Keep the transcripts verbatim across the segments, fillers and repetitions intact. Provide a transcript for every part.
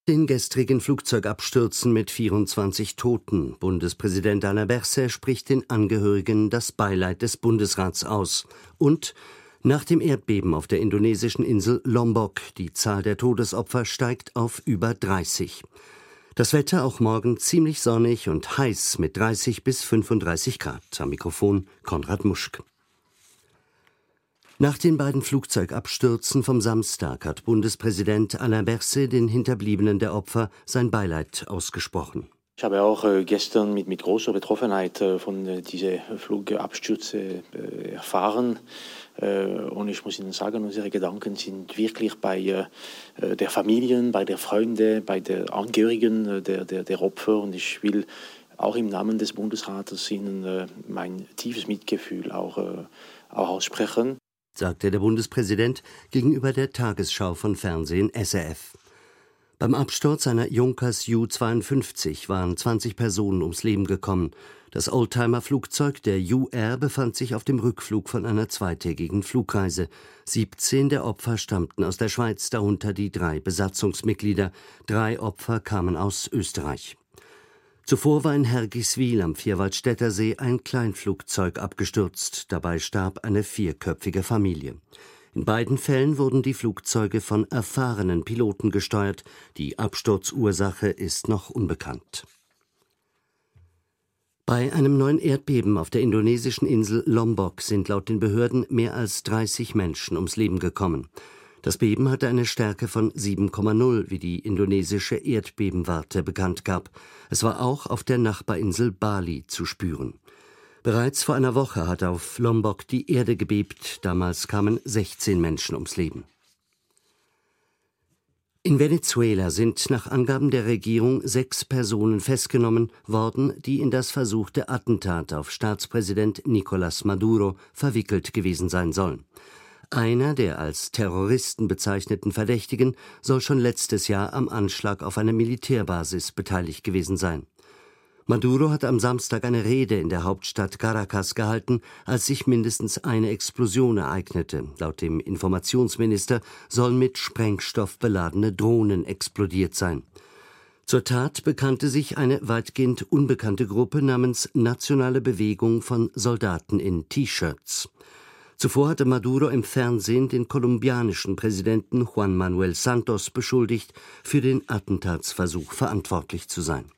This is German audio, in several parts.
Den gestrigen Flugzeugabstürzen mit vierundzwanzig Toten. Bundespräsident Alain Berset spricht den Angehörigen das Beileid des Bundesrats aus. Und nach dem Erdbeben auf der indonesischen Insel Lombok, die Zahl der Todesopfer steigt auf über dreißig. Das Wetter auch morgen ziemlich sonnig und heiß mit dreißig bis fünfunddreißig Grad. Am Mikrofon Konrad Muschk. Nach den beiden Flugzeugabstürzen vom Samstag hat Bundespräsident Alain Berset den Hinterbliebenen der Opfer sein Beileid ausgesprochen. Ich habe auch äh, gestern mit, mit großer Betroffenheit äh, von äh, diesen Flugabstürzen äh, erfahren. Äh, und ich muss Ihnen sagen, unsere Gedanken sind wirklich bei äh, der Familien, bei der Freunde, bei den Angehörigen äh, der, der, der Opfer. Und ich will auch im Namen des Bundesrates Ihnen äh, mein tiefes Mitgefühl auch, äh, auch aussprechen, sagte der Bundespräsident gegenüber der Tagesschau von Fernsehen S R F. Beim Absturz einer Junkers Ju zweiundfünfzig waren zwanzig Personen ums Leben gekommen. Das Oldtimer-Flugzeug der Ju Air befand sich auf dem Rückflug von einer zweitägigen Flugreise. siebzehn der Opfer stammten aus der Schweiz, darunter die drei Besatzungsmitglieder. Drei Opfer kamen aus Österreich. Zuvor war in Hergiswil am Vierwaldstätter See ein Kleinflugzeug abgestürzt. Dabei starb eine vierköpfige Familie. In beiden Fällen wurden die Flugzeuge von erfahrenen Piloten gesteuert. Die Absturzursache ist noch unbekannt. Bei einem neuen Erdbeben auf der indonesischen Insel Lombok sind laut den Behörden mehr als dreißig Menschen ums Leben gekommen. Das Beben hatte eine Stärke von sieben Komma null, wie die indonesische Erdbebenwarte bekannt gab. Es war auch auf der Nachbarinsel Bali zu spüren. Bereits vor einer Woche hat auf Lombok die Erde gebebt. Damals kamen sechzehn Menschen ums Leben. In Venezuela sind nach Angaben der Regierung sechs Personen festgenommen worden, die in das versuchte Attentat auf Staatspräsident Nicolás Maduro verwickelt gewesen sein sollen. Einer der als Terroristen bezeichneten Verdächtigen soll schon letztes Jahr am Anschlag auf eine Militärbasis beteiligt gewesen sein. Maduro hat am Samstag eine Rede in der Hauptstadt Caracas gehalten, als sich mindestens eine Explosion ereignete. Laut dem Informationsminister sollen mit Sprengstoff beladene Drohnen explodiert sein. Zur Tat bekannte sich eine weitgehend unbekannte Gruppe namens Nationale Bewegung von Soldaten in T-Shirts. Zuvor hatte Maduro im Fernsehen den kolumbianischen Präsidenten Juan Manuel Santos beschuldigt, für den Attentatsversuch verantwortlich zu sein.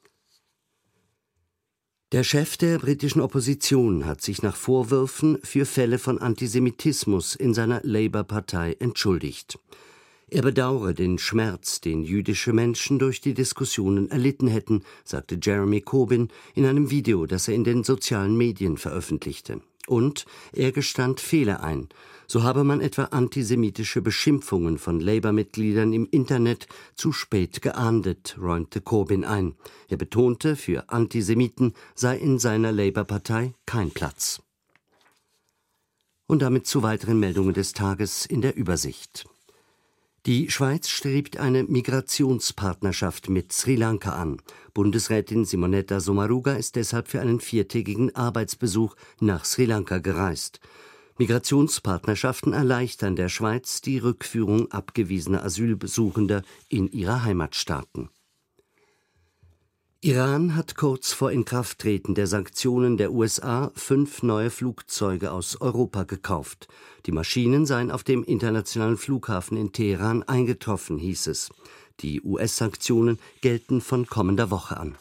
Der Chef der britischen Opposition hat sich nach Vorwürfen für Fälle von Antisemitismus in seiner Labour-Partei entschuldigt. Er bedauere den Schmerz, den jüdische Menschen durch die Diskussionen erlitten hätten, sagte Jeremy Corbyn in einem Video, das er in den sozialen Medien veröffentlichte. Und er gestand Fehler ein. So habe man etwa antisemitische Beschimpfungen von Labour-Mitgliedern im Internet zu spät geahndet, räumte Corbyn ein. Er betonte, für Antisemiten sei in seiner Labour-Partei kein Platz. Und damit zu weiteren Meldungen des Tages in der Übersicht. Die Schweiz strebt eine Migrationspartnerschaft mit Sri Lanka an. Bundesrätin Simonetta Sommaruga ist deshalb für einen viertägigen Arbeitsbesuch nach Sri Lanka gereist. Migrationspartnerschaften erleichtern der Schweiz die Rückführung abgewiesener Asylsuchender in ihre Heimatstaaten. Iran hat kurz vor Inkrafttreten der Sanktionen der U S A fünf neue Flugzeuge aus Europa gekauft. Die Maschinen seien auf dem internationalen Flughafen in Teheran eingetroffen, hieß es. Die U S-Sanktionen gelten von kommender Woche an.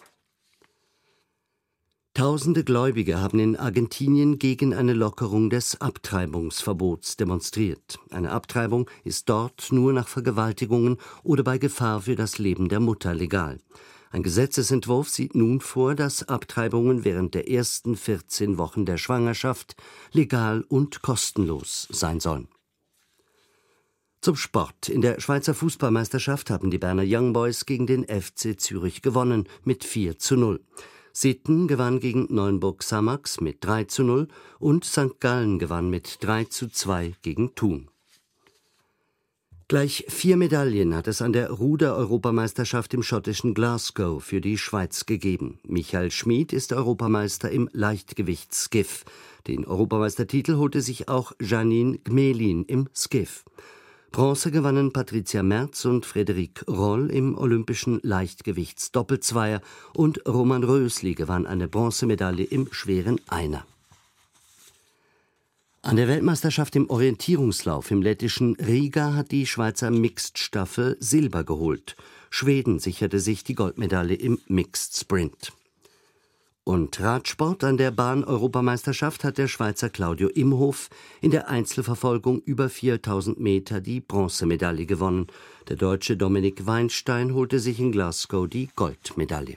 Tausende Gläubige haben in Argentinien gegen eine Lockerung des Abtreibungsverbots demonstriert. Eine Abtreibung ist dort nur nach Vergewaltigungen oder bei Gefahr für das Leben der Mutter legal. Ein Gesetzesentwurf sieht nun vor, dass Abtreibungen während der ersten vierzehn Wochen der Schwangerschaft legal und kostenlos sein sollen. Zum Sport. In der Schweizer Fußballmeisterschaft haben die Berner Young Boys gegen den F C Zürich gewonnen mit vier zu null. Sitten gewann gegen Neuenburg Xamax mit drei zu null und Sankt Gallen gewann mit drei zu zwei gegen Thun. Gleich vier Medaillen hat es an der Ruder-Europameisterschaft im schottischen Glasgow für die Schweiz gegeben. Michael Schmid ist Europameister im Leichtgewichts-Skiff. Den Europameistertitel holte sich auch Janine Gmelin im Skiff. Bronze gewannen Patricia Merz und Frédéric Roll im olympischen Leichtgewichtsdoppelzweier und Roman Rösli gewann eine Bronzemedaille im schweren Einer. An der Weltmeisterschaft im Orientierungslauf im lettischen Riga hat die Schweizer Mixed-Staffel Silber geholt. Schweden sicherte sich die Goldmedaille im Mixed-Sprint. Und Radsport: An der Bahn-Europameisterschaft hat der Schweizer Claudio Imhof in der Einzelverfolgung über viertausend Meter die Bronzemedaille gewonnen. Der Deutsche Dominik Weinstein holte sich in Glasgow die Goldmedaille.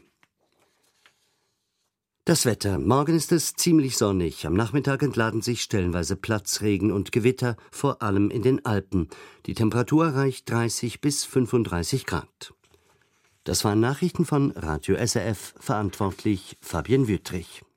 Das Wetter: Morgen ist es ziemlich sonnig. Am Nachmittag entladen sich stellenweise Platzregen und Gewitter, vor allem in den Alpen. Die Temperatur erreicht dreißig bis fünfunddreißig Grad. Das waren Nachrichten von Radio S R F, verantwortlich Fabienne Wüttrich.